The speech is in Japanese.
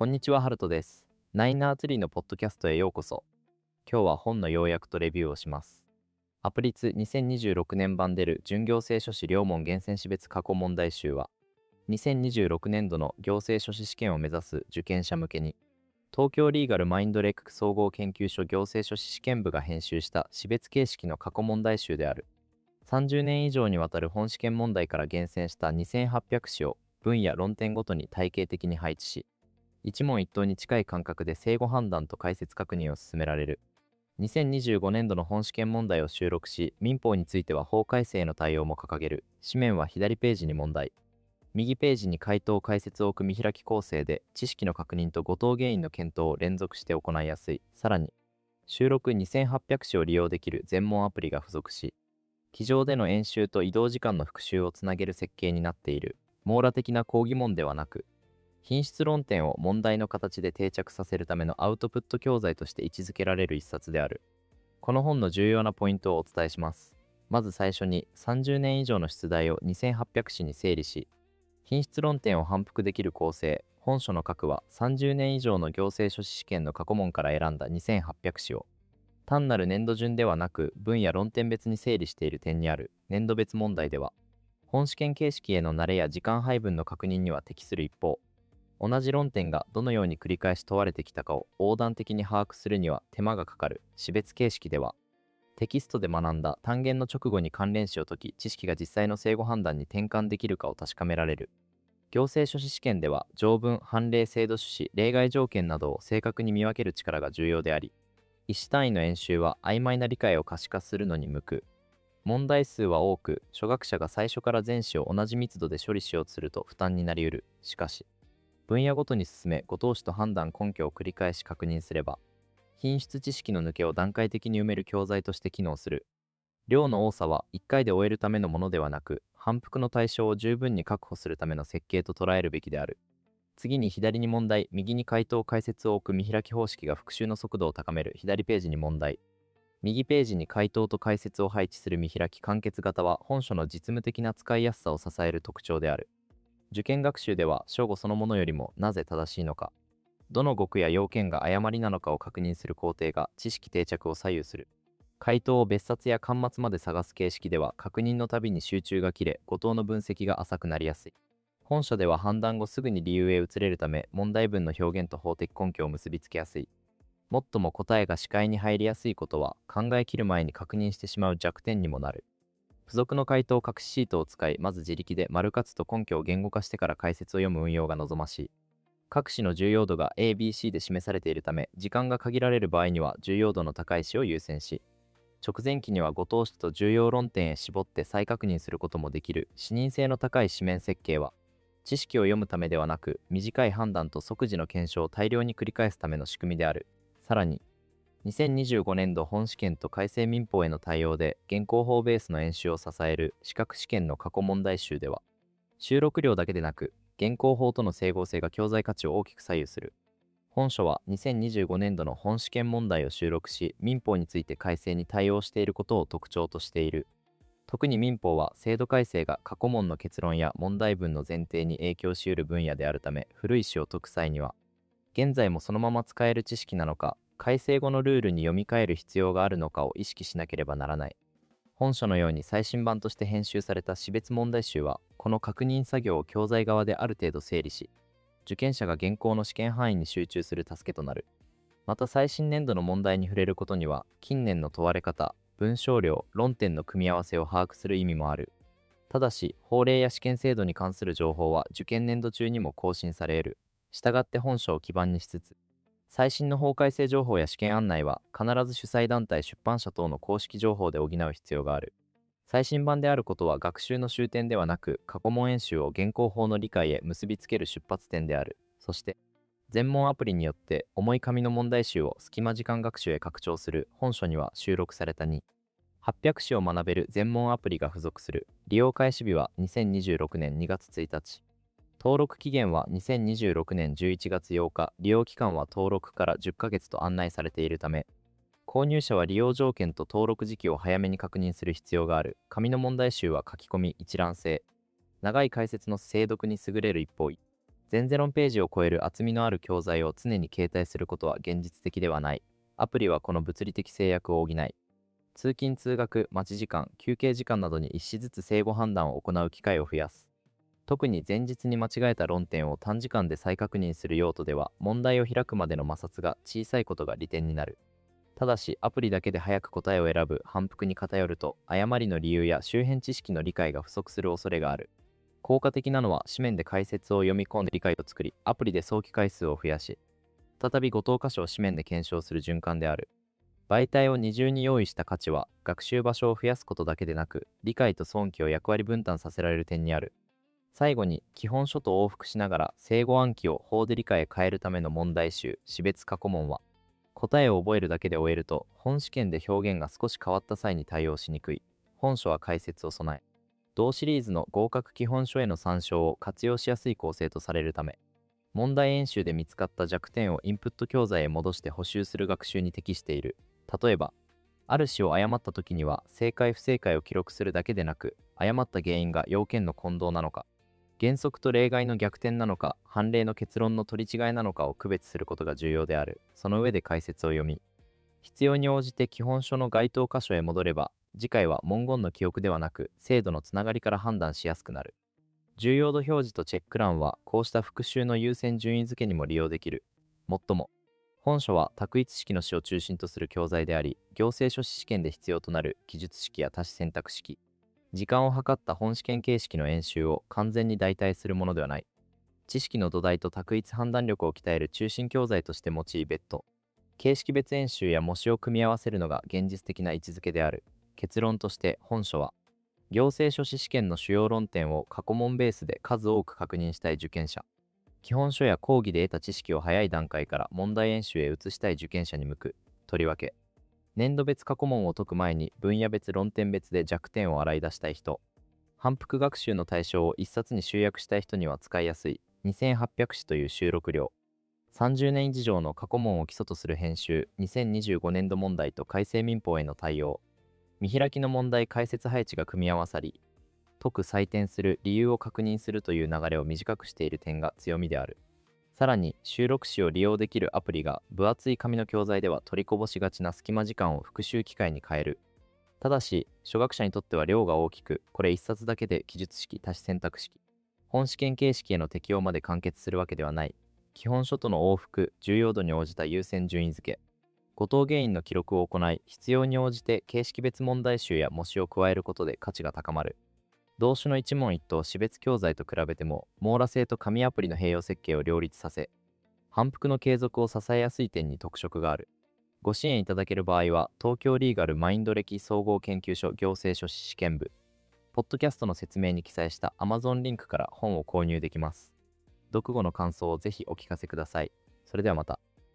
こんにちは、ハルトです。ナイナーツリーのポッドキャストへようこそ。今日は本の要約とレビューをします。アプリツ2026年版出る準行政書士両門厳選種別過去問題集は、2026年度の行政書士試験を目指す受験者向けに、東京リーガルマインドレック総合研究所行政書士試験部が編集した種別形式の過去問題集である。30年以上にわたる本試験問題から厳選した2800種を分野論点ごとに体系的に配置し、一問一答に近い感覚で正誤判断と解説確認を進められる。2025年度の本試験問題を収録し、民法については法改正への対応も掲げる。紙面は左ページに問題、右ページに回答解説を置く見開き構成で、知識の確認と誤答原因の検討を連続して行いやすい。さらに、収録2800種を利用できる全問アプリが付属し、机上での演習と移動時間の復習をつなげる設計になっている。網羅的な講義問ではなく、品質論点を問題の形で定着させるためのアウトプット教材として位置づけられる一冊である。この本の重要なポイントをお伝えします。まず最初に、30年以上の出題を2800種に整理し、品質論点を反復できる構成。本書の核は30年以上の行政書士試験の過去問から選んだ2800種を、単なる年度順ではなく分野論点別に整理している点にある。年度別問題では、本試験形式への慣れや時間配分の確認には適する一方、同じ論点がどのように繰り返し問われてきたかを横断的に把握するには手間がかかる。種別形式では、テキストで学んだ単元の直後に関連詞を解き、知識が実際の正誤判断に転換できるかを確かめられる。行政書士試験では、条文、判例、制度趣旨、例外条件などを正確に見分ける力が重要であり、一種単位の演習は曖昧な理解を可視化するのに向く。問題数は多く、初学者が最初から全詞を同じ密度で処理しようとすると負担になりうる。しかし、分野ごとに進め、ご当主と判断根拠を繰り返し確認すれば、品質知識の抜けを段階的に埋める教材として機能する。量の多さは1回で終えるためのものではなく、反復の対象を十分に確保するための設計と捉えるべきである。次に左に問題、右に回答解説を置く見開き方式が復習の速度を高める。左ページに問題、右ページに回答と解説を配置する見開き完結型は本書の実務的な使いやすさを支える特徴である。受験学習では正誤そのものよりもなぜ正しいのか、どの語句や要件が誤りなのかを確認する工程が知識定着を左右する。回答を別冊や巻末まで探す形式では確認のたびに集中が切れ、誤答の分析が浅くなりやすい。本書では判断後すぐに理由へ移れるため、問題文の表現と法的根拠を結びつけやすい。もっとも答えが視界に入りやすいことは、考え切る前に確認してしまう弱点にもなる。付属の回答隠しシートを使い、まず自力で丸活と根拠を言語化してから解説を読む運用が望ましい。各詞の重要度が A、B、C で示されているため、時間が限られる場合には重要度の高い詞を優先し、直前期には誤答詞と重要論点へ絞って再確認することもできる。視認性の高い紙面設計は、知識を読むためではなく、短い判断と即時の検証を大量に繰り返すための仕組みである。さらに、2025年度本試験と改正民法への対応で現行法ベースの演習を支える資格試験の過去問題集では、収録量だけでなく現行法との整合性が教材価値を大きく左右する。本書は2025年度の本試験問題を収録し、民法について改正に対応していることを特徴としている。特に民法は制度改正が過去問の結論や問題文の前提に影響し得る分野であるため、古い詩を解く際には現在もそのまま使える知識なのか、改正後のルールに読み替える必要があるのかを意識しなければならない。本書のように最新版として編集された種別問題集は、この確認作業を教材側である程度整理し、受験者が現行の試験範囲に集中する助けとなる。また最新年度の問題に触れることには、近年の問われ方、文章量、論点の組み合わせを把握する意味もある。ただし、法令や試験制度に関する情報は受験年度中にも更新され得る。したがって本書を基盤にしつつ、最新の法改正情報や試験案内は必ず主催団体出版社等の公式情報で補う必要がある。最新版であることは学習の終点ではなく、過去問演習を現行法の理解へ結びつける出発点である。そして、全問アプリによって重い紙の問題集を隙間時間学習へ拡張する。本書には収録された800詞を学べる全問アプリが付属する。利用開始日は2026年2月1日。登録期限は2026年11月8日。利用期間は登録から10ヶ月と案内されているため、購入者は利用条件と登録時期を早めに確認する必要がある。紙の問題集は書き込み、一覧性、長い解説の精読に優れる一方、 全ゼロページを超える厚みのある教材を常に携帯することは現実的ではない。アプリはこの物理的制約を補い、通勤通学、待ち時間、休憩時間などに一子ずつ正誤判断を行う機会を増やす。特に前日に間違えた論点を短時間で再確認する用途では、問題を開くまでの摩擦が小さいことが利点になる。ただし、アプリだけで早く答えを選ぶ反復に偏ると、誤りの理由や周辺知識の理解が不足する恐れがある。効果的なのは、紙面で解説を読み込んで理解を作り、アプリで早期回数を増やし、再び誤答箇所を紙面で検証する循環である。媒体を二重に用意した価値は、学習場所を増やすことだけでなく、理解と損機を役割分担させられる点にある。最後に、基本書と往復しながら正誤暗記を法で理解へ変えるための問題集、種別過去問は、答えを覚えるだけで終えると、本試験で表現が少し変わった際に対応しにくい。本書は解説を備え、同シリーズの合格基本書への参照を活用しやすい構成とされるため、問題演習で見つかった弱点をインプット教材へ戻して補習する学習に適している。例えば、ある詞を誤った時には、正解不正解を記録するだけでなく、誤った原因が要件の混同なのか、原則と例外の逆転なのか、判例の結論の取り違いなのかを区別することが重要である。その上で解説を読み、必要に応じて基本書の該当箇所へ戻れば、次回は文言の記憶ではなく、精度のつながりから判断しやすくなる。重要度表示とチェック欄は、こうした復習の優先順位付けにも利用できる。もっとも、本書は択一式の詩を中心とする教材であり、行政書士試験で必要となる記述式や多子選択式、時間を計った本試験形式の演習を完全に代替するものではない。知識の土台と択一判断力を鍛える中心教材として用い別途、形式別演習や模試を組み合わせるのが現実的な位置づけである。結論として本書は、行政書士試験の主要論点を過去問ベースで数多く確認したい受験者、基本書や講義で得た知識を早い段階から問題演習へ移したい受験者に向く。とりわけ、年度別過去問を解く前に分野別論点別で弱点を洗い出したい人、反復学習の対象を一冊に集約したい人には使いやすい2800詞という収録量、30年以上の過去問を基礎とする編集、2025年度問題と改正民法への対応、見開きの問題解説配置が組み合わさり、解く採点する理由を確認するという流れを短くしている点が強みである。さらに、収録詞を利用できるアプリが分厚い紙の教材では取りこぼしがちな隙間時間を復習機会に変える。ただし、初学者にとっては量が大きく、これ一冊だけで記述式、多子選択式、本試験形式への適用まで完結するわけではない。基本書との往復、重要度に応じた優先順位付け、誤答原因の記録を行い、必要に応じて形式別問題集や模試を加えることで価値が高まる。同種の一問一答種別教材と比べても、網羅性と紙アプリの併用設計を両立させ、反復の継続を支えやすい点に特色がある。ご支援いただける場合は、東京リーガルマインド歴総合研究所行政書士試験部、ポッドキャストの説明に記載した Amazon リンクから本を購入できます。読後の感想をぜひお聞かせください。それではまた。